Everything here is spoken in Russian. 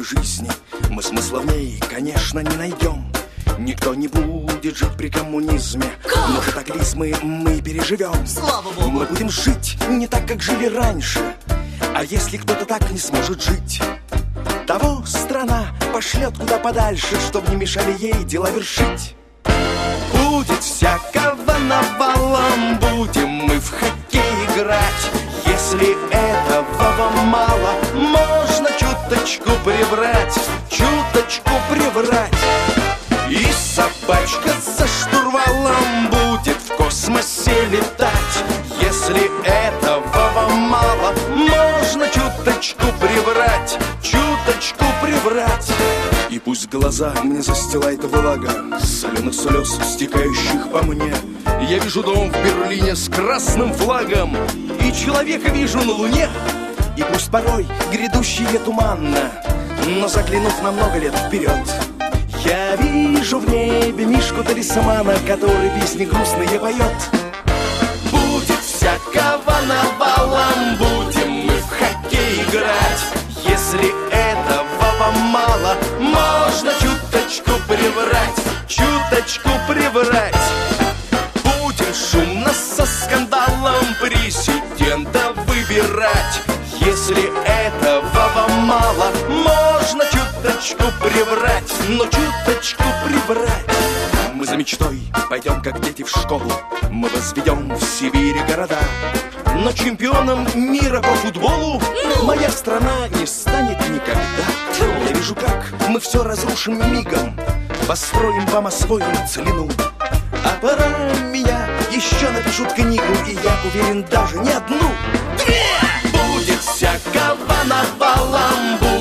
жизни мы смысла в ней, конечно, не найдем. Никто не будет жить при коммунизме. Но катаклизмы мы переживем. Слава Богу! Мы будем жить не так, как жили раньше. А если кто-то так не сможет жить, того страна пошлет куда подальше, чтоб не мешали ей дела вершить. Будет всякого навалом, будем мы в хоккей играть. Если этого вам мало, можно чуточку приврать. Чуточку приврать. И собачка за штурвалом будет в космосе летать. Если этого вам мало, можно чуточку приврать. Чуточку приврать. И пусть глаза мне застилает влага соленых слез, стекающих по мне. Я вижу дом в Берлине с красным флагом, и человека вижу на Луне. И пусть порой грядущее туманно, но заглянув на много лет вперед, я вижу в небе мишку-талисмана, который песни грустные поет. Будет всякого навалом, будем мы в хоккей играть. Если этого вам мало, можно чуточку приврать. Чуточку приврать. Будем шумно со скандалом президента выбирать. Если этого вам мало, можно чуточку приврать. Но чуточку приврать. Мы за мечтой пойдем, как дети, в школу. Мы возведем в Сибири города. Но чемпионом мира по футболу моя страна не станет никогда. Я вижу, как мы все разрушим мигом, построим вам освоенную целину. А пора меня еще напишут книгу, и я уверен, даже не одну, две. Будет всякого навалом,